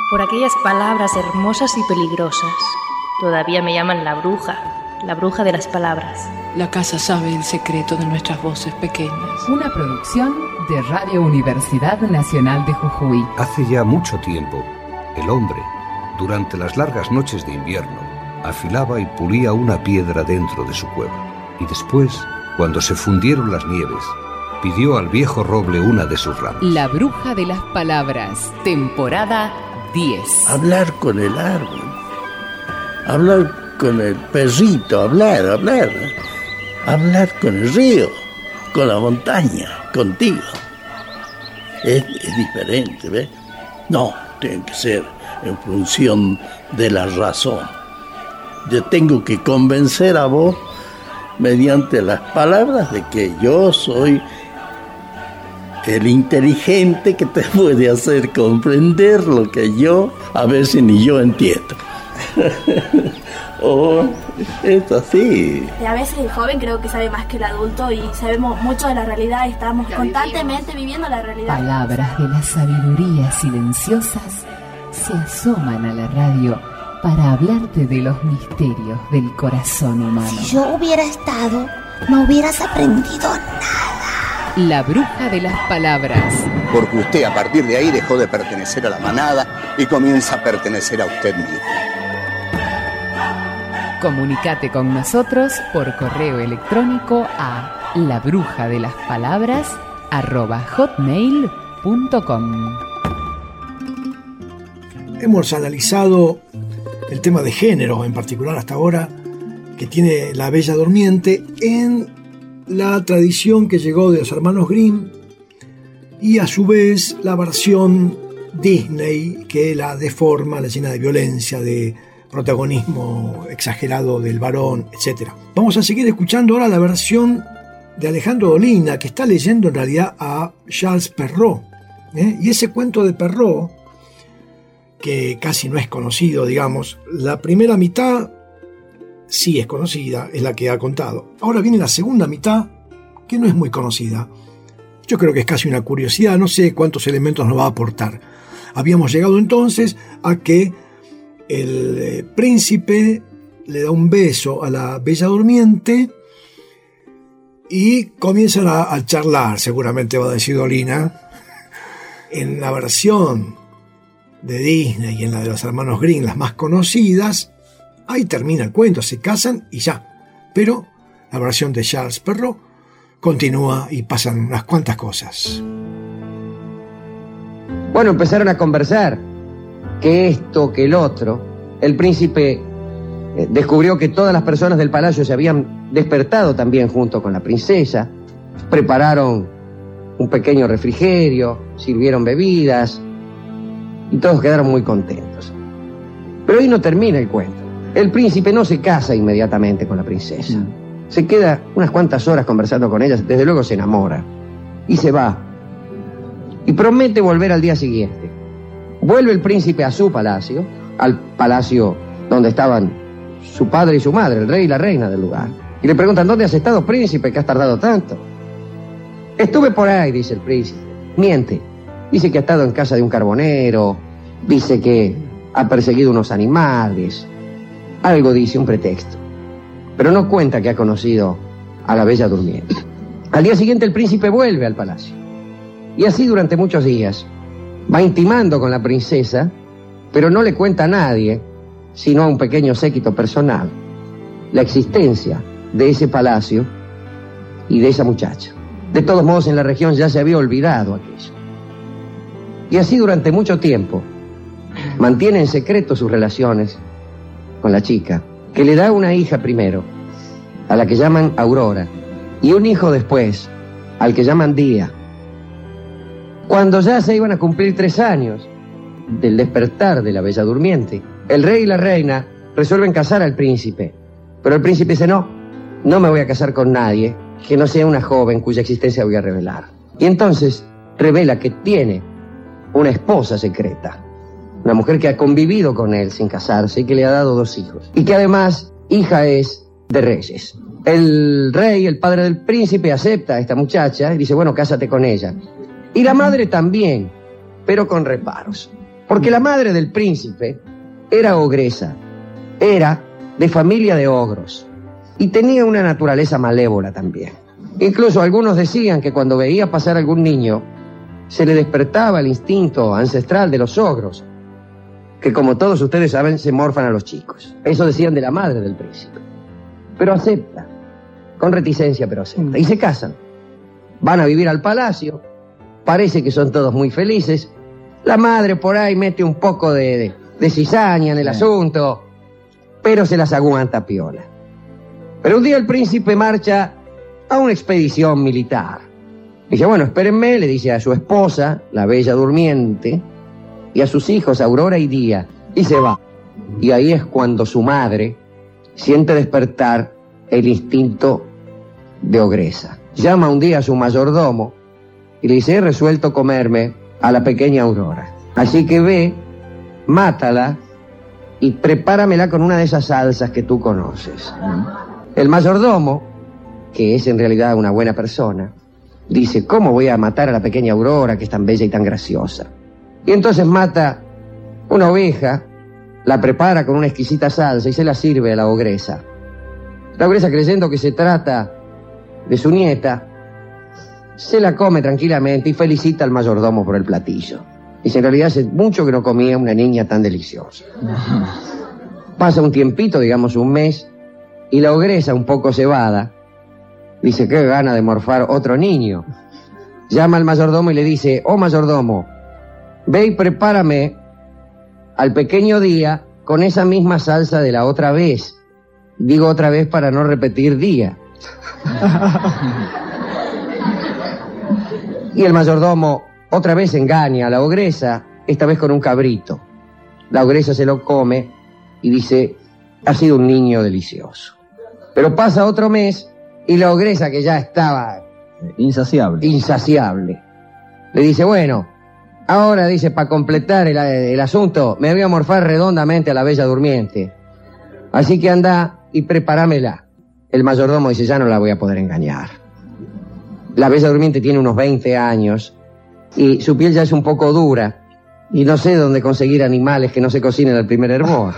por aquellas palabras hermosas y peligrosas. Todavía me llaman la bruja de las palabras. La casa sabe el secreto de nuestras voces pequeñas. Una producción de Radio Universidad Nacional de Jujuy. Hace ya mucho tiempo, el hombre, durante las largas noches de invierno, afilaba y pulía una piedra dentro de su cueva. Y después, cuando se fundieron las nieves, pidió al viejo roble una de sus ramas. La bruja de las palabras, temporada 10. Hablar con el árbol, hablar con el perrito, hablar con el río, con la montaña, contigo. Es diferente, ¿ves? No, tiene que ser en función de la razón. Yo tengo que convencer a vos mediante las palabras de que yo soy el inteligente que te puede hacer comprender lo que yo a veces ni yo entiendo. Oh, es así. Y a veces el joven creo que sabe más que el adulto y sabemos mucho de la realidad, estamos constantemente viviendo la realidad. Palabras de la sabiduría silenciosas se asoman a la radio para hablarte de los misterios del corazón humano. Si yo hubiera estado, no hubieras aprendido nada. La bruja de las palabras. Porque usted a partir de ahí dejó de pertenecer a la manada y comienza a pertenecer a usted mismo. Comunícate con nosotros por correo electrónico a labrujadelaspalabras@hotmail.com. Hemos analizado el tema de género, en particular hasta ahora, que tiene La Bella Durmiente en la tradición que llegó de los hermanos Grimm y a su vez la versión Disney que la deforma, la llena de violencia, de protagonismo exagerado del varón, etc. Vamos a seguir escuchando ahora la versión de Alejandro Dolina, que está leyendo en realidad a Charles Perrault, y ese cuento de Perrault, que casi no es conocido, digamos, la primera mitad sí es conocida, es la que ha contado. Ahora viene la segunda mitad, que no es muy conocida. Yo creo que es casi una curiosidad, no sé cuántos elementos nos va a aportar. Habíamos llegado entonces a que el príncipe le da un beso a la Bella Durmiente y comienzan a charlar, seguramente va a decir Dolina. En la versión de Disney y en la de los hermanos Grimm, las más conocidas, ahí termina el cuento, se casan y ya. Pero la versión de Charles Perrault continúa y pasan unas cuantas cosas. Bueno, empezaron a conversar, que esto, que el otro. El príncipe descubrió que todas las personas del palacio se habían despertado también junto con la princesa. Prepararon un pequeño refrigerio, sirvieron bebidas y todos quedaron muy contentos. Pero ahí no termina el cuento. El príncipe no se casa inmediatamente con la princesa. Se queda unas cuantas horas conversando con ella, desde luego se enamora y se va. Y promete volver al día siguiente. Vuelve el príncipe a su palacio, al palacio donde estaban su padre y su madre, el rey y la reina del lugar. Y le preguntan: ¿dónde has estado, príncipe, que has tardado tanto? Estuve por ahí, dice el príncipe. Miente. Dice que ha estado en casa de un carbonero, dice que ha perseguido unos animales. Algo dice, un pretexto. Pero no cuenta que ha conocido a la Bella Durmiente. Al día siguiente el príncipe vuelve al palacio. Y así durante muchos días va intimando con la princesa, pero no le cuenta a nadie, sino a un pequeño séquito personal, la existencia de ese palacio y de esa muchacha. De todos modos, en la región ya se había olvidado aquello. Y así durante mucho tiempo mantiene en secreto sus relaciones con la chica, que le da una hija primero, a la que llaman Aurora, y un hijo después, al que llaman Día. Cuando ya se iban a cumplir 3 años del despertar de la Bella Durmiente, el rey y la reina resuelven casar al príncipe. Pero el príncipe dice: no me voy a casar con nadie que no sea una joven cuya existencia voy a revelar. Y entonces revela que tiene una esposa secreta, una mujer que ha convivido con él sin casarse y que le ha dado 2 hijos. Y que además hija es de reyes. El rey, el padre del príncipe, acepta a esta muchacha y dice: bueno, cásate con ella. Y la madre también, pero con reparos. Porque la madre del príncipe era ogresa, era de familia de ogros y tenía una naturaleza malévola también. Incluso algunos decían que cuando veía pasar algún niño se le despertaba el instinto ancestral de los ogros, que como todos ustedes saben se morfan a los chicos. Eso decían de la madre del príncipe. Pero acepta, con reticencia pero acepta, y se casan. Van a vivir al palacio, parece que son todos muy felices. La madre por ahí mete un poco de cizaña en el asunto, pero se las aguanta piola. Pero un día el príncipe marcha a una expedición militar. Dice, bueno, espérenme, le dice a su esposa, la Bella Durmiente, y a sus hijos, Aurora y Día, y se va. Y ahí es cuando su madre siente despertar el instinto de ogresa. Llama un día a su mayordomo y le dice, he resuelto comerme a la pequeña Aurora. Así que ve, mátala y prepáramela con una de esas salsas que tú conoces. El mayordomo, que es en realidad una buena persona, dice, ¿cómo voy a matar a la pequeña Aurora que es tan bella y tan graciosa? Y entonces mata una oveja, la prepara con una exquisita salsa y se la sirve a la ogresa. La ogresa, creyendo que se trata de su nieta, se la come tranquilamente y felicita al mayordomo por el platillo. Dice, en realidad hace mucho que no comía una niña tan deliciosa. Pasa un tiempito, digamos un mes, y la ogresa, un poco cebada, dice, qué gana de morfar otro niño. Llama al mayordomo y le dice, oh mayordomo, ve y prepárame al pequeño Día con esa misma salsa de la otra vez. Digo otra vez para no repetir Día. Y el mayordomo otra vez engaña a la ogresa, esta vez con un cabrito. La ogresa se lo come y dice, ha sido un niño delicioso. Pero pasa otro mes y la ogresa, que ya estaba insaciable, le dice, bueno, ahora, dice, para completar el asunto, me voy a morfar redondamente a la Bella Durmiente. Así que anda y prepáramela. El mayordomo dice, ya no la voy a poder engañar. La Bella Durmiente tiene unos 20 años y su piel ya es un poco dura y no sé dónde conseguir animales que no se cocinen al primer hervor.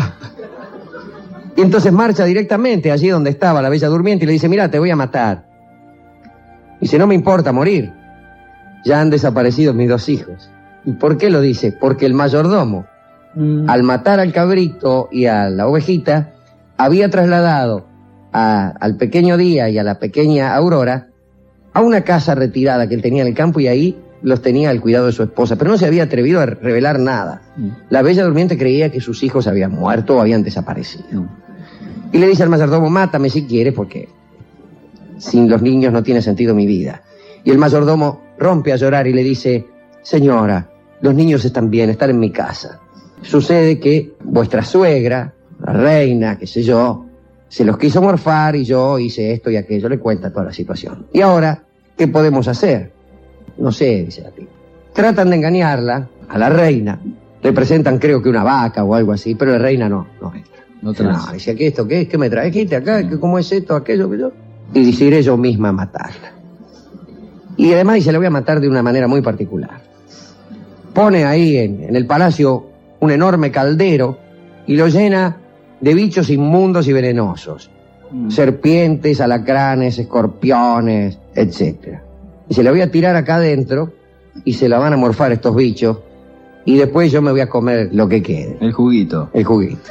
Y entonces marcha directamente allí donde estaba la Bella Durmiente y le dice, mira, te voy a matar. Dice, no me importa morir. Ya han desaparecido mis 2 hijos. ¿Y por qué lo dice? Porque el mayordomo, al matar al cabrito y a la ovejita, había trasladado al pequeño Día y a la pequeña Aurora a una casa retirada que él tenía en el campo y ahí los tenía al cuidado de su esposa, pero no se había atrevido a revelar nada. La Bella Durmiente creía que sus hijos habían muerto o habían desaparecido. Y le dice al mayordomo, mátame si quieres, porque sin los niños no tiene sentido mi vida. Y el mayordomo rompe a llorar y le dice, señora, los niños están bien, están en mi casa. Sucede que vuestra suegra, la reina, qué sé yo, se los quiso morfar y yo hice esto y aquello. Le cuenta toda la situación. Y ahora, ¿qué podemos hacer? No sé, dice la tipa. Tratan de engañarla a la reina. Le presentan, creo que una vaca o algo así, pero la reina no entra. No, dice, ¿qué esto? ¿Qué me trajiste acá? ¿Cómo es esto, aquello, que yo? Y dice, iré yo misma a matarla. Y además dice, la voy a matar de una manera muy particular. Pone ahí en el palacio un enorme caldero y lo llena de bichos inmundos y venenosos. Serpientes, alacranes, escorpiones, etc. Y se la voy a tirar acá adentro y se la van a morfar estos bichos y después yo me voy a comer lo que quede. El juguito. El juguito.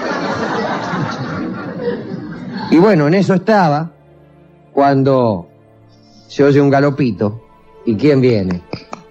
Y bueno, en eso estaba cuando se oye un galopito. ¿Y quién viene?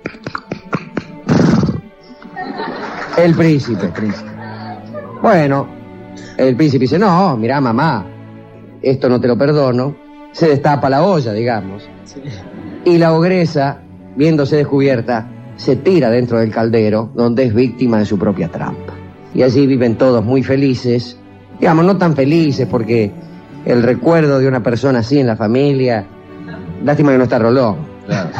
El príncipe. Bueno, el príncipe dice, no, mirá mamá, esto no te lo perdono. Se destapa la olla, digamos. Sí. Y la ogresa, viéndose descubierta, se tira dentro del caldero, donde es víctima de su propia trampa. Y allí viven todos muy felices. Digamos, no tan felices porque el recuerdo de una persona así en la familia, lástima que no está Rolón. Claro.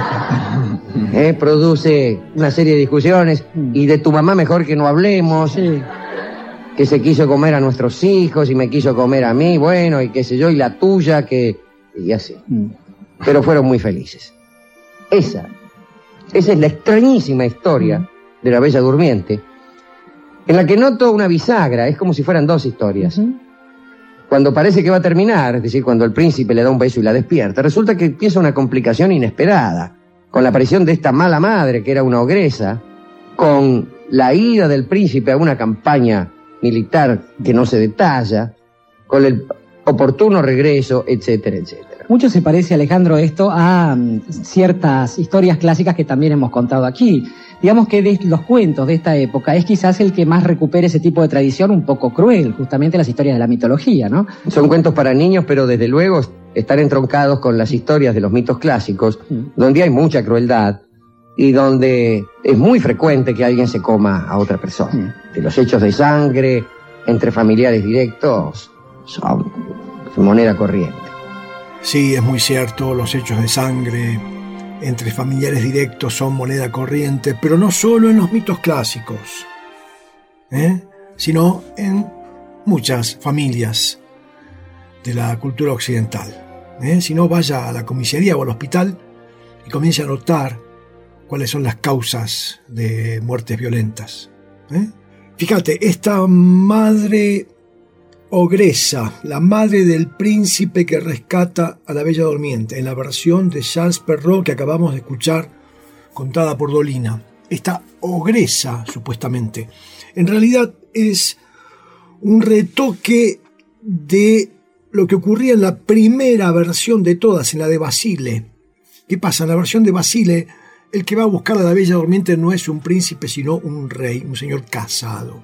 Produce una serie de discusiones y de tu mamá mejor que no hablemos. Sí. Que se quiso comer a nuestros hijos y me quiso comer a mí, bueno, y qué sé yo, y la tuya, y así. Pero fueron muy felices. Esa es la extrañísima historia de La Bella Durmiente, en la que noto una bisagra, es como si fueran dos historias. Cuando parece que va a terminar, es decir, cuando el príncipe le da un beso y la despierta, resulta que empieza una complicación inesperada, con la aparición de esta mala madre, que era una ogresa, con la ida del príncipe a una campaña militar que no se detalla, con el oportuno regreso, etcétera, etcétera. Mucho se parece, Alejandro, esto a ciertas historias clásicas que también hemos contado aquí. Digamos que de los cuentos de esta época es quizás el que más recupera ese tipo de tradición un poco cruel, justamente las historias de la mitología, ¿no? Son cuentos para niños, pero desde luego están entroncados con las historias de los mitos clásicos, donde hay mucha crueldad y donde es muy frecuente que alguien se coma a otra persona. De los hechos de sangre entre familiares directos son moneda corriente. Sí, es muy cierto, los hechos de sangre entre familiares directos son moneda corriente, pero no solo en los mitos clásicos, sino en muchas familias de la cultura occidental. Si no, vaya a la comisaría o al hospital y comience a notar cuáles son las causas de muertes violentas. Fíjate, esta madre ogresa, la madre del príncipe que rescata a la Bella Durmiente, en la versión de Charles Perrault que acabamos de escuchar, contada por Dolina. Esta ogresa, supuestamente, en realidad es un retoque de lo que ocurría en la primera versión de todas, en la de Basile. ¿Qué pasa? En la versión de Basile, el que va a buscar a la Bella Durmiente no es un príncipe, sino un rey, un señor casado,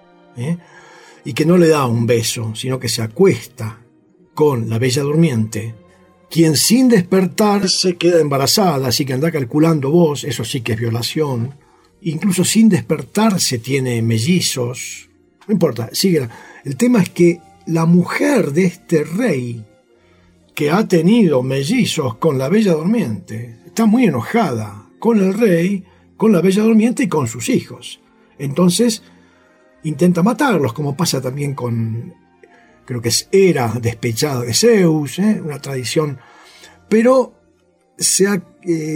y que no le da un beso, sino que se acuesta con la Bella Durmiente, quien sin despertar se queda embarazada, así que anda calculando vos, eso sí que es violación. Incluso sin despertarse tiene mellizos, no importa, sigue. El tema es que la mujer de este rey, que ha tenido mellizos con la Bella Durmiente, está muy enojada con el rey, con la Bella Durmiente y con sus hijos. Entonces intenta matarlos, como pasa también con, creo que es Hera, despechada de Zeus, una tradición. Pero se ha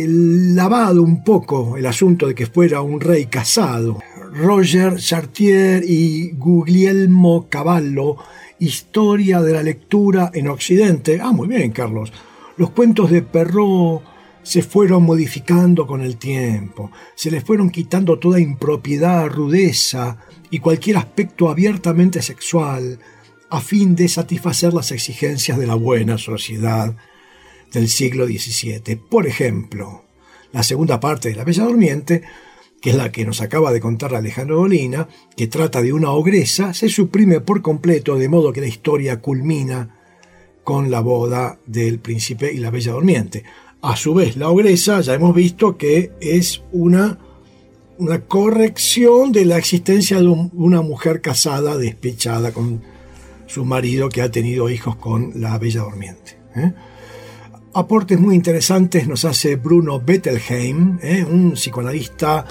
lavado un poco el asunto de que fuera un rey casado. Roger Chartier y Guglielmo Cavallo, Historia de la lectura en Occidente. Muy bien, Carlos. Los cuentos de Perrault se fueron modificando con el tiempo. Se les fueron quitando toda impropiedad, rudeza y cualquier aspecto abiertamente sexual a fin de satisfacer las exigencias de la buena sociedad del siglo XVII. Por ejemplo, la segunda parte de La Bella Durmiente, que es la que nos acaba de contar Alejandro Dolina, que trata de una ogresa, se suprime por completo, de modo que la historia culmina con la boda del príncipe y la Bella Durmiente. A su vez, la ogresa ya hemos visto que es una corrección de la existencia de una mujer casada, despechada con su marido, que ha tenido hijos con la Bella Durmiente. Aportes muy interesantes nos hace Bruno Bettelheim, un psicoanalista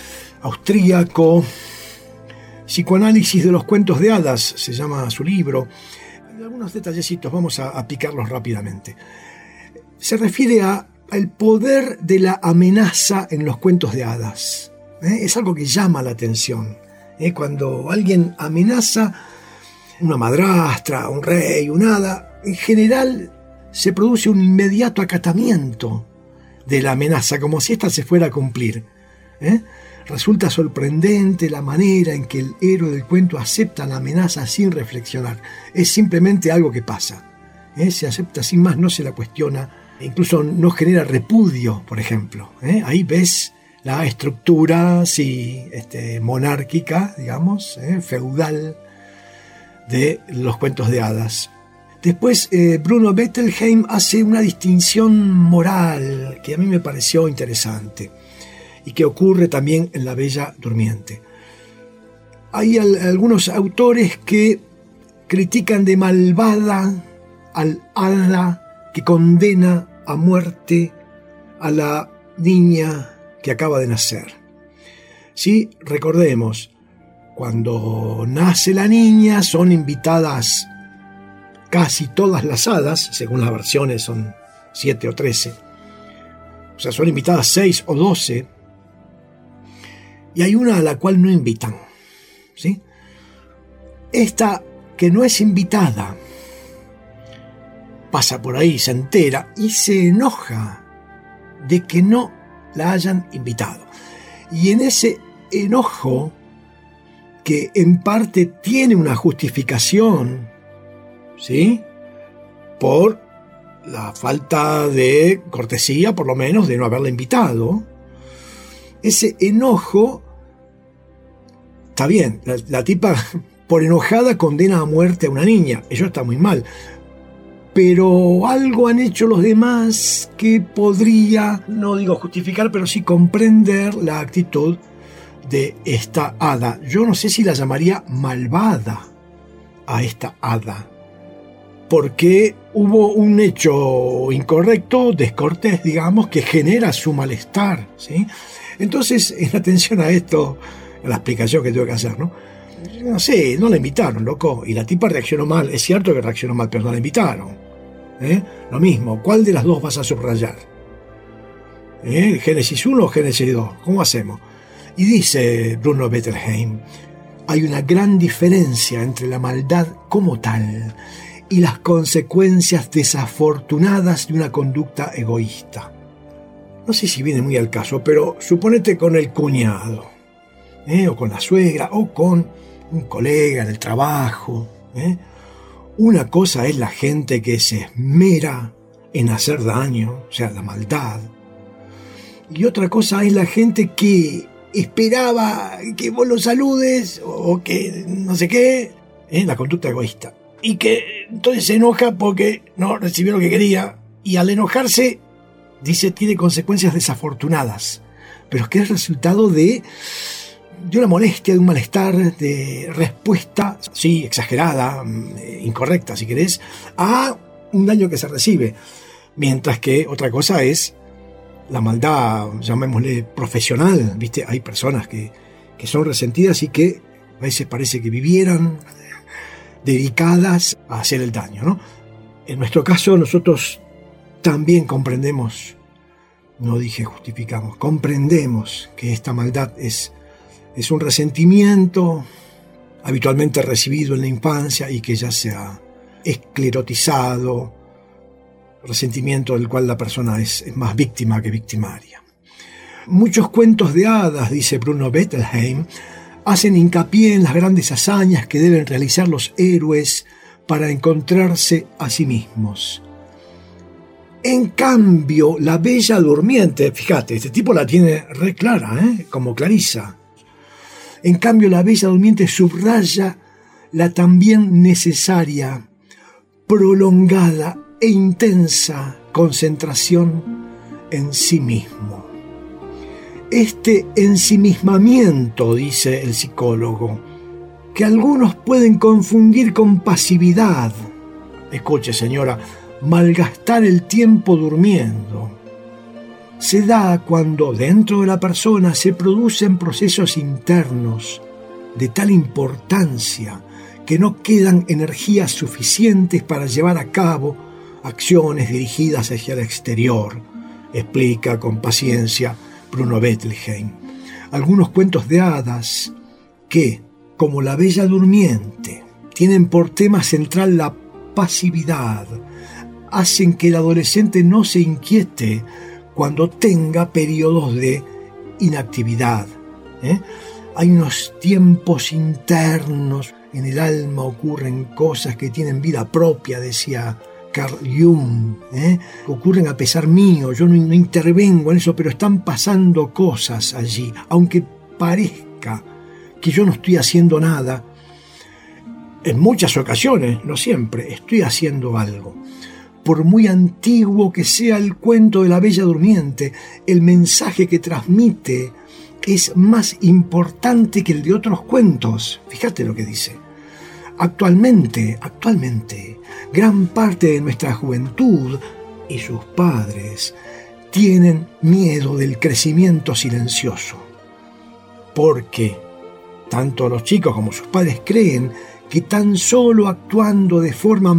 austríaco. Psicoanálisis de los cuentos de hadas se llama su libro. Algunos detallecitos, vamos a picarlos rápidamente. Se refiere al poder de la amenaza en los cuentos de hadas. Es algo que llama la atención. Cuando alguien amenaza, una madrastra, un rey, un hada, en general se produce un inmediato acatamiento de la amenaza, como si ésta se fuera a cumplir. Resulta sorprendente la manera en que el héroe del cuento acepta la amenaza sin reflexionar. Es simplemente algo que pasa. Se acepta sin más, no se la cuestiona, incluso no genera repudio, por ejemplo. Ahí ves la estructura monárquica, digamos, feudal de los cuentos de hadas. Después Bruno Bettelheim hace una distinción moral que a mí me pareció interesante y que ocurre también en La Bella Durmiente. Hay algunos autores que critican de malvada al hada que condena a muerte a la niña que acaba de nacer. Sí, recordemos, cuando nace la niña son invitadas casi todas las hadas, según las versiones son 7 o 13, o sea, son invitadas 6 o 12, y hay una a la cual no invitan, ¿sí? Esta que no es invitada pasa por ahí, se entera y se enoja de que no la hayan invitado. Y en ese enojo, que en parte tiene una justificación, ¿sí?, por la falta de cortesía, por lo menos, de no haberla invitado, ese enojo, está bien, la tipa por enojada condena a muerte a una niña, eso está muy mal, pero algo han hecho los demás que podría, no digo justificar, pero sí comprender la actitud de esta hada. Yo no sé si la llamaría malvada a esta hada, porque hubo un hecho incorrecto, descortés, digamos, que genera su malestar, ¿sí? Entonces, en atención a esto, a la explicación que tengo que hacer, ¿no? No sé, no la invitaron, loco, y la tipa reaccionó mal. Es cierto que reaccionó mal, pero no la invitaron. Lo mismo, ¿cuál de las dos vas a subrayar? ¿Génesis 1 o Génesis 2? ¿Cómo hacemos? Y dice Bruno Bettelheim, hay una gran diferencia entre la maldad como tal y las consecuencias desafortunadas de una conducta egoísta. No sé si viene muy al caso, pero suponete con el cuñado, o con la suegra, o con un colega en el trabajo. Una cosa es la gente que se esmera en hacer daño, o sea, la maldad. Y otra cosa es la gente que esperaba que vos lo saludes o que no sé qué, la conducta egoísta. Y que entonces se enoja porque no recibió lo que quería. Y al enojarse, dice, tiene consecuencias desafortunadas. Pero es que es resultado de una molestia, de un malestar, de respuesta, sí, exagerada, incorrecta, si querés, a un daño que se recibe. Mientras que otra cosa es la maldad, llamémosle profesional, ¿viste? Hay personas que son resentidas y que a veces parece que vivieran dedicadas a hacer el daño, ¿no? En nuestro caso, nosotros también comprendemos, no dije justificamos, comprendemos que esta maldad es un resentimiento habitualmente recibido en la infancia y que ya se ha esclerotizado, resentimiento del cual la persona es más víctima que victimaria. Muchos cuentos de hadas, dice Bruno Bettelheim, hacen hincapié en las grandes hazañas que deben realizar los héroes para encontrarse a sí mismos. En cambio, la Bella Durmiente, fíjate, este tipo la tiene re clara, como Clarisa. En cambio, la Bella Durmiente subraya la también necesaria, prolongada e intensa concentración en sí mismo. Este ensimismamiento, dice el psicólogo, que algunos pueden confundir con pasividad. Escuche, señora, malgastar el tiempo durmiendo. Se da cuando dentro de la persona se producen procesos internos de tal importancia que no quedan energías suficientes para llevar a cabo acciones dirigidas hacia el exterior, explica con paciencia Bruno Bettelheim. Algunos cuentos de hadas que, como la Bella Durmiente, tienen por tema central la pasividad, hacen que el adolescente no se inquiete cuando tenga periodos de inactividad. Hay unos tiempos internos, en el alma ocurren cosas que tienen vida propia, decía Carl Jung, ocurren a pesar mío, yo no intervengo en eso, pero están pasando cosas allí, aunque parezca que yo no estoy haciendo nada. En muchas ocasiones, no siempre, estoy haciendo algo. Por muy antiguo que sea el cuento de la Bella Durmiente, el mensaje que transmite es más importante que el de otros cuentos. Fíjate lo que dice. Actualmente, gran parte de nuestra juventud y sus padres tienen miedo del crecimiento silencioso. Porque tanto los chicos como sus padres creen que tan solo actuando de forma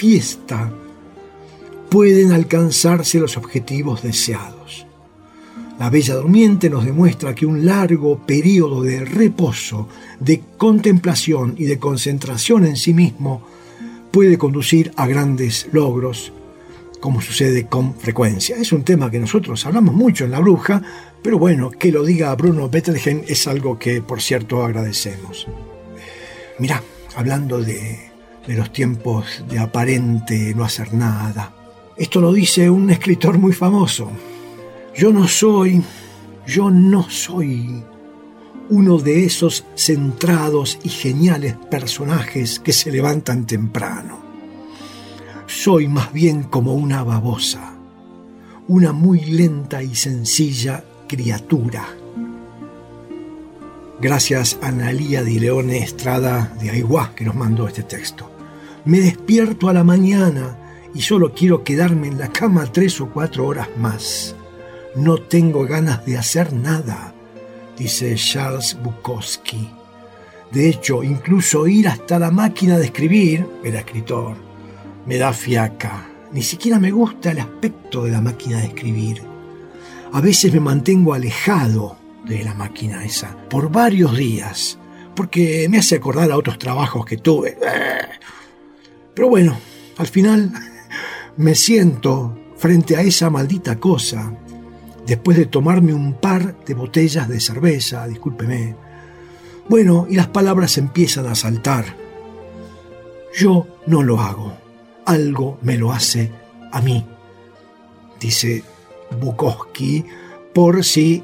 manifiesta pueden alcanzarse los objetivos deseados. La Bella Durmiente nos demuestra que un largo periodo de reposo, de contemplación y de concentración en sí mismo puede conducir a grandes logros, como sucede con frecuencia. Es un tema que nosotros hablamos mucho en La Bruja, pero bueno, que lo diga Bruno Bettelheim es algo que, por cierto, agradecemos. Mirá, hablando de los tiempos de aparente no hacer nada, esto lo dice un escritor muy famoso. Yo no soy uno de esos centrados y geniales personajes que se levantan temprano. Soy más bien como una babosa, una muy lenta y sencilla criatura. Gracias a Analía Di Leone Estrada de Aiguá, que nos mandó este texto. Me despierto a la mañana y solo quiero quedarme en la cama 3 o 4 horas más. No tengo ganas de hacer nada, dice Charles Bukowski. De hecho, incluso ir hasta la máquina de escribir, era escritor, me da fiaca. Ni siquiera me gusta el aspecto de la máquina de escribir. A veces me mantengo alejado de la máquina esa por varios días, porque me hace acordar a otros trabajos que tuve. Pero bueno, al final me siento frente a esa maldita cosa, después de tomarme un par de botellas de cerveza, discúlpeme. Bueno, y las palabras empiezan a saltar. Yo no lo hago. Algo me lo hace a mí, dice Bukowski, por si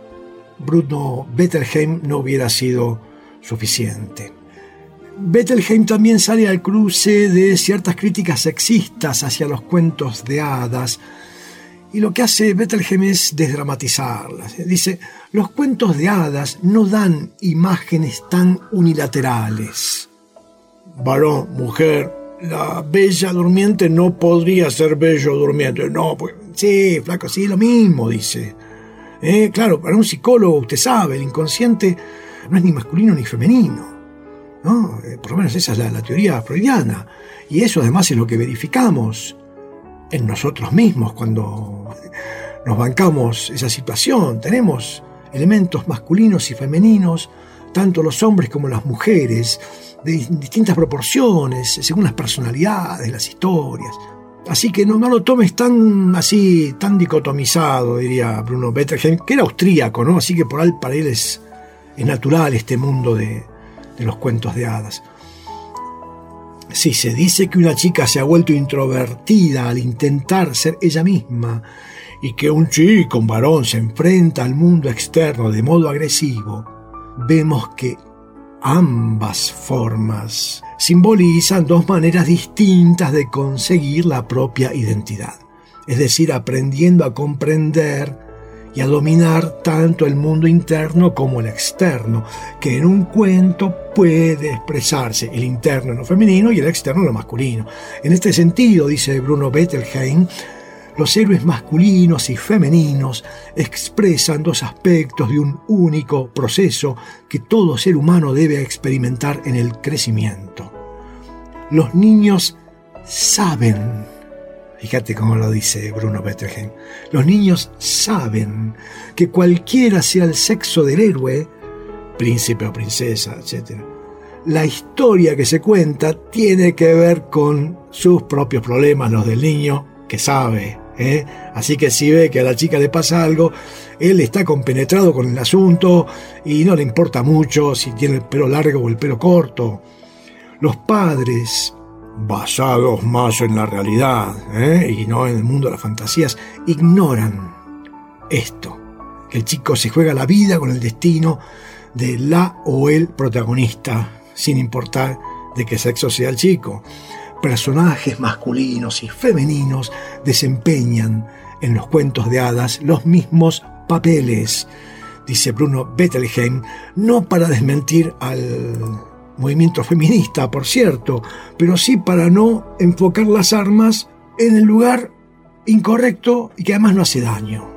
Bruno Bettelheim no hubiera sido suficiente. Bettelheim también sale al cruce de ciertas críticas sexistas hacia los cuentos de hadas, y lo que hace Bettelheim es desdramatizarlas. Dice, los cuentos de hadas no dan imágenes tan unilaterales. Varón, mujer, la Bella Durmiente no podría ser Bello Durmiente. No, pues, sí, flaco, sí, lo mismo, dice. Claro, para un psicólogo, usted sabe, el inconsciente no es ni masculino ni femenino, ¿no? Por lo menos esa es la teoría freudiana. Y eso además es lo que verificamos en nosotros mismos cuando nos bancamos esa situación. Tenemos elementos masculinos y femeninos, tanto los hombres como las mujeres, de distintas proporciones, según las personalidades, las historias. Así que no lo tomes tan dicotomizado, diría Bruno Bettelheim, que era austríaco, ¿no? Así que para él es natural este mundo de los cuentos de hadas. Si se dice que una chica se ha vuelto introvertida al intentar ser ella misma y que un chico, un varón, se enfrenta al mundo externo de modo agresivo, vemos que ambas formas simbolizan dos maneras distintas de conseguir la propia identidad, es decir, aprendiendo a comprender y a dominar tanto el mundo interno como el externo, que en un cuento puede expresarse el interno en lo femenino y el externo en lo masculino. En este sentido, dice Bruno Bettelheim, los héroes masculinos y femeninos expresan dos aspectos de un único proceso que todo ser humano debe experimentar en el crecimiento. Los niños saben, fíjate cómo lo dice Bruno Bettelheim, los niños saben que cualquiera sea el sexo del héroe, príncipe o princesa, etc., la historia que se cuenta tiene que ver con sus propios problemas, los del niño que sabe. Así que si ve que a la chica le pasa algo, él está compenetrado con el asunto y no le importa mucho si tiene el pelo largo o el pelo corto. Los padres, basados más en la realidad y no en el mundo de las fantasías, ignoran esto, que el chico se juega la vida con el destino de la o el protagonista, sin importar de qué sexo sea el chico. Personajes masculinos y femeninos desempeñan en los cuentos de hadas los mismos papeles, dice Bruno Bettelheim, no para desmentir al movimiento feminista, por cierto, pero sí para no enfocar las armas en el lugar incorrecto y que además no hace daño.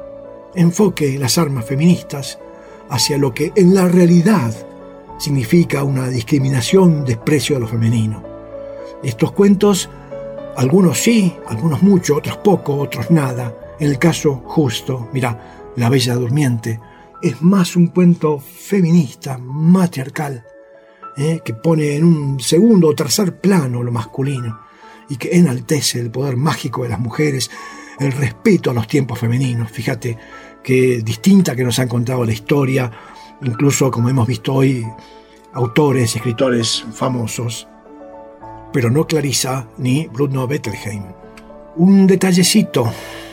Enfoque las armas feministas hacia lo que en la realidad significa una discriminación, desprecio a lo femenino. Estos cuentos, algunos sí, algunos mucho, otros poco, otros nada. En el caso justo, mirá, La Bella Durmiente es más un cuento feminista, matriarcal, que pone en un segundo o tercer plano lo masculino y que enaltece el poder mágico de las mujeres, el respeto a los tiempos femeninos. Fíjate qué distinta que nos han contado la historia, incluso como hemos visto hoy, autores, escritores famosos, pero no Clarissa ni Bruno Bettelheim. Un detallecito.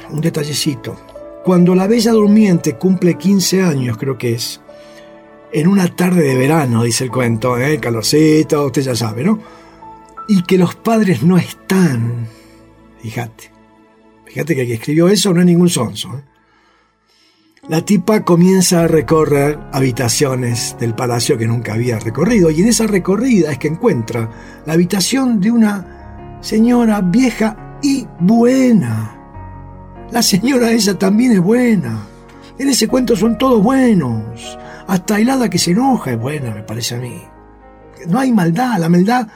Cuando la Bella Durmiente cumple 15 años, creo que es, en una tarde de verano, dice el cuento, calorcito, usted ya sabe, ¿no? Y que los padres no están. Fíjate que el que escribió eso no es ningún sonso. La tipa comienza a recorrer habitaciones del palacio que nunca había recorrido, y en esa recorrida es que encuentra la habitación de una señora vieja y buena. La señora esa también es buena. En ese cuento son todos buenos. Hasta el hada que se enoja es buena, me parece a mí. No hay maldad, la maldad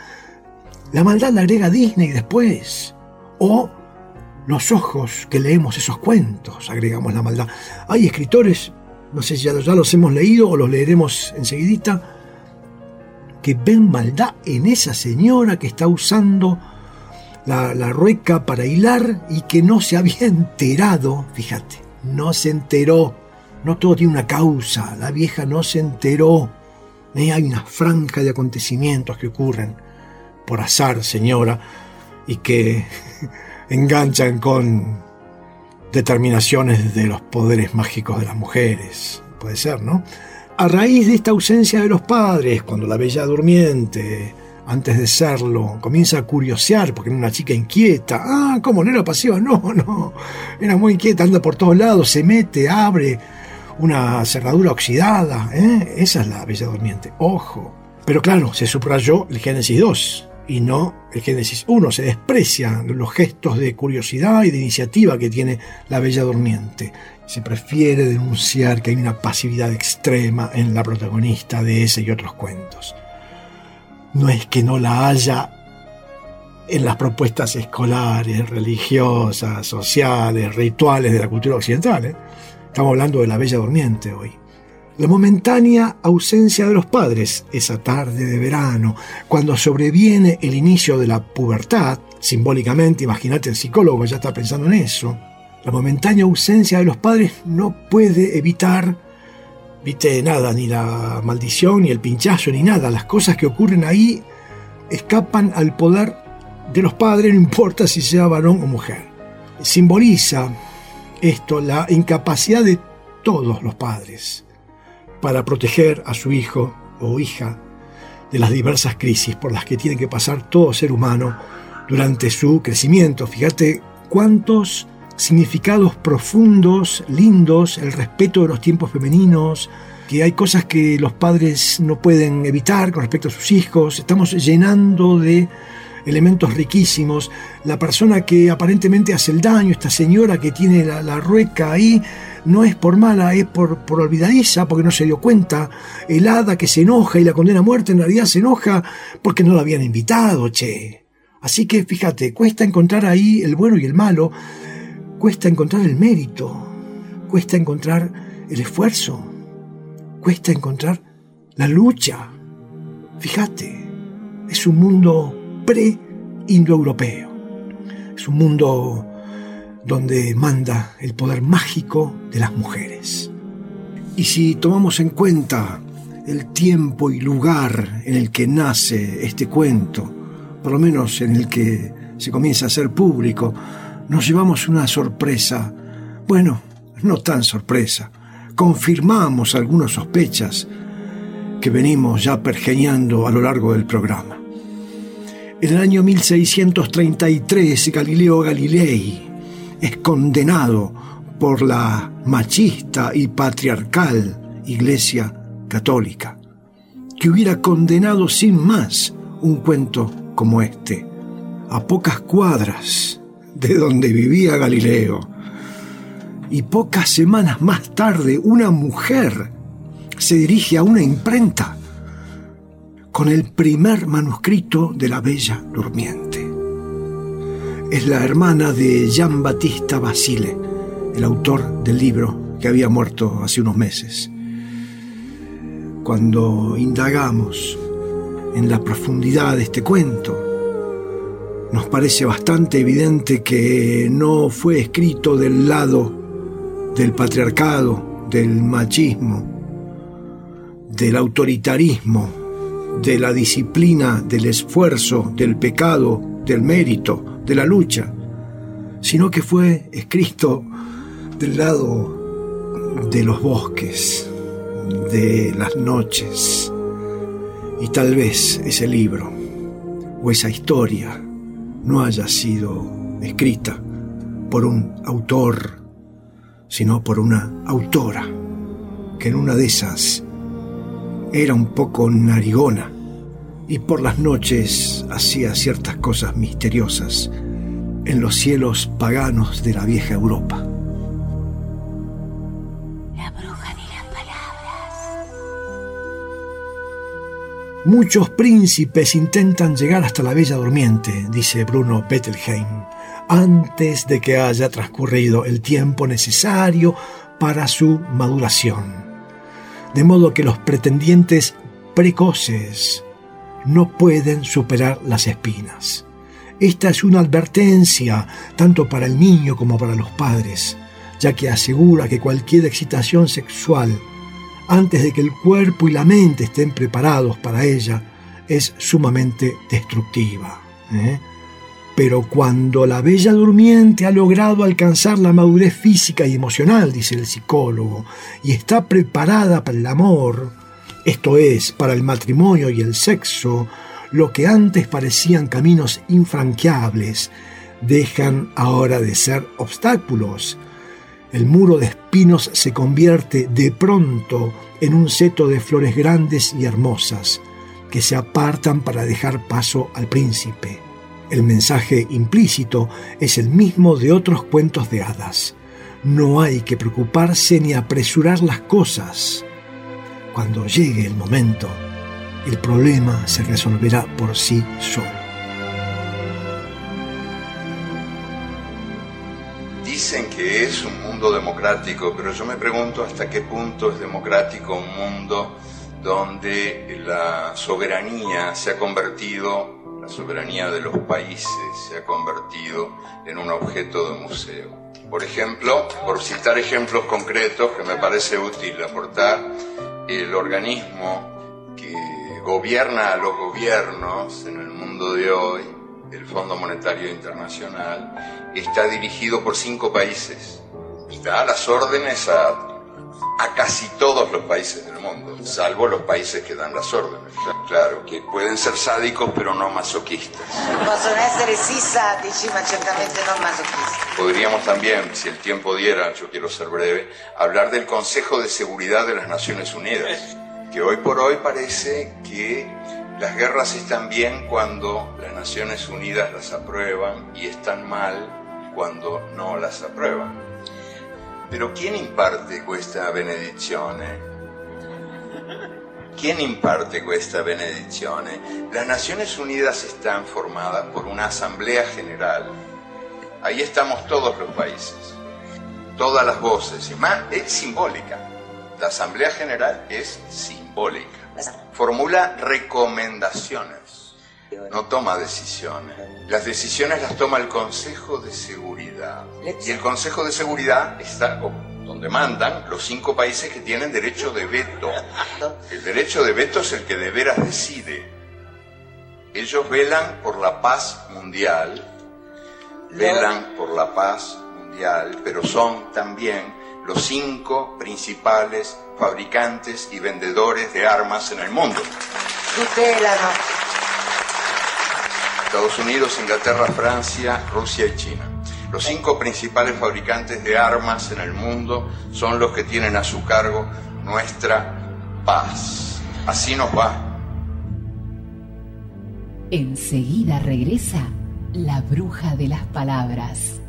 la agrega Disney después. O los ojos que leemos esos cuentos, agregamos la maldad. Hay escritores, no sé si ya los hemos leído o los leeremos enseguidita, que ven maldad en esa señora que está usando la rueca para hilar y que no se había enterado. Fíjate, no se enteró. No todo tiene una causa. La vieja no se enteró. Hay una franja de acontecimientos que ocurren por azar, señora, y que enganchan con determinaciones de los poderes mágicos de las mujeres. Puede ser, ¿no? A raíz de esta ausencia de los padres, cuando la Bella Durmiente, antes de serlo, comienza a curiosear, porque era una chica inquieta. ¿Cómo? ¿No era pasiva? No. Era muy inquieta, anda por todos lados, se mete, abre una cerradura oxidada. Esa es la Bella Durmiente. Ojo. Pero claro, se subrayó el Génesis 2 y no el Génesis 1. Se desprecian los gestos de curiosidad y de iniciativa que tiene la Bella Durmiente. Se prefiere denunciar que hay una pasividad extrema en la protagonista de ese y otros cuentos. No es que no la haya en las propuestas escolares, religiosas, sociales, rituales de la cultura occidental. Estamos hablando de la Bella Durmiente hoy. La momentánea ausencia de los padres, esa tarde de verano, cuando sobreviene el inicio de la pubertad, simbólicamente, imagínate, el psicólogo ya está pensando en eso. La momentánea ausencia de los padres no puede evitar, nada, ni la maldición, ni el pinchazo, ni nada. Las cosas que ocurren ahí escapan al poder de los padres, no importa si sea varón o mujer. Simboliza esto la incapacidad de todos los padres para proteger a su hijo o hija de las diversas crisis por las que tiene que pasar todo ser humano durante su crecimiento. Fíjate cuántos significados profundos, lindos, el respeto de los tiempos femeninos, que hay cosas que los padres no pueden evitar con respecto a sus hijos. Estamos llenando de elementos riquísimos. La persona que aparentemente hace el daño, esta señora que tiene la rueca ahí, no es por mala, es por olvidadiza, porque no se dio cuenta. El hada que se enoja y la condena a muerte, en realidad se enoja porque no la habían invitado, che. Así que fíjate, cuesta encontrar ahí el bueno y el malo, cuesta encontrar el mérito, cuesta encontrar el esfuerzo, cuesta encontrar la lucha. Fíjate, es un mundo pre-indoeuropeo. Es un mundo donde manda el poder mágico de las mujeres. Y si tomamos en cuenta el tiempo y lugar en el que nace este cuento, por lo menos en el que se comienza a hacer público, nos llevamos una sorpresa. Bueno, no tan sorpresa. Confirmamos algunas sospechas que venimos ya pergeñando a lo largo del programa. En el año 1633, Galileo Galilei es condenado por la machista y patriarcal Iglesia Católica, que hubiera condenado sin más un cuento como este, a pocas cuadras de donde vivía Galileo. Y pocas semanas más tarde, una mujer se dirige a una imprenta con el primer manuscrito de la Bella Durmiente. Es la hermana de Gian Battista Basile, el autor del libro que había muerto hace unos meses. Cuando indagamos en la profundidad de este cuento, nos parece bastante evidente que no fue escrito del lado del patriarcado, del machismo, del autoritarismo, de la disciplina, del esfuerzo, del pecado, del mérito, de la lucha, sino que fue escrito del lado de los bosques, de las noches. Y tal vez ese libro o esa historia no haya sido escrita por un autor, sino por una autora, que en una de esas era un poco narigona y por las noches hacía ciertas cosas misteriosas en los cielos paganos de la vieja Europa. La bruja de las palabras. Muchos príncipes intentan llegar hasta la Bella Durmiente, dice Bruno Bettelheim, antes de que haya transcurrido el tiempo necesario para su maduración. De modo que los pretendientes precoces no pueden superar las espinas. Esta es una advertencia tanto para el niño como para los padres, ya que asegura que cualquier excitación sexual, antes de que el cuerpo y la mente estén preparados para ella, es sumamente destructiva. Pero cuando la Bella Durmiente ha logrado alcanzar la madurez física y emocional, dice el psicólogo, y está preparada para el amor, esto es, para el matrimonio y el sexo, lo que antes parecían caminos infranqueables, dejan ahora de ser obstáculos. El muro de espinos se convierte de pronto en un seto de flores grandes y hermosas, que se apartan para dejar paso al príncipe. El mensaje implícito es el mismo de otros cuentos de hadas. No hay que preocuparse ni apresurar las cosas. Cuando llegue el momento, el problema se resolverá por sí solo. Dicen que es un mundo democrático, pero yo me pregunto hasta qué punto es democrático un mundo donde la soberanía se ha convertido, la soberanía de los países se ha convertido en un objeto de museo. Por ejemplo, por citar ejemplos concretos que me parece útil aportar, el organismo que gobierna a los gobiernos en el mundo de hoy, el Fondo Monetario Internacional, está dirigido por 5 países y da las órdenes a casi todos los países del mundo, salvo los países que dan las órdenes. Claro, que pueden ser sádicos pero no masoquistas. Possono essere sì sadici, ma certamente non masochisti. Podríamos también, si el tiempo diera, yo quiero ser breve, hablar del Consejo de Seguridad de las Naciones Unidas, que hoy por hoy parece que las guerras están bien cuando las Naciones Unidas las aprueban y están mal cuando no las aprueban. Pero ¿quién imparte questa benedizione? ¿Quién imparte questa benedizione? Las Naciones Unidas están formadas por una Asamblea General. Ahí estamos todos los países, todas las voces, y más es simbólica. La Asamblea General es simbólica. Formula recomendaciones, no toma decisiones. Las decisiones las toma el Consejo de Seguridad. Y el Consejo de Seguridad está donde mandan los 5 países que tienen derecho de veto. El derecho de veto es el que de veras decide. Ellos velan por la paz mundial, pero son también los 5 principales fabricantes y vendedores de armas en el mundo. Tutelano. Estados Unidos, Inglaterra, Francia, Rusia y China. Los 5 principales fabricantes de armas en el mundo son los que tienen a su cargo nuestra paz. Así nos va. Enseguida regresa la bruja de las palabras.